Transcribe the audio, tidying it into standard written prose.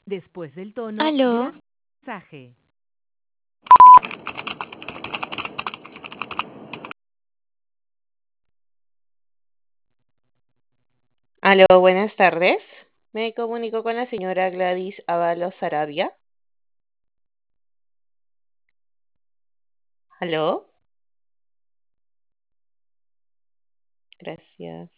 Después del tono, Aló, gracias por el mensaje. Aló, buenas tardes. Me comunico con la señora Gladys Ábalos Sarabia. Aló, gracias.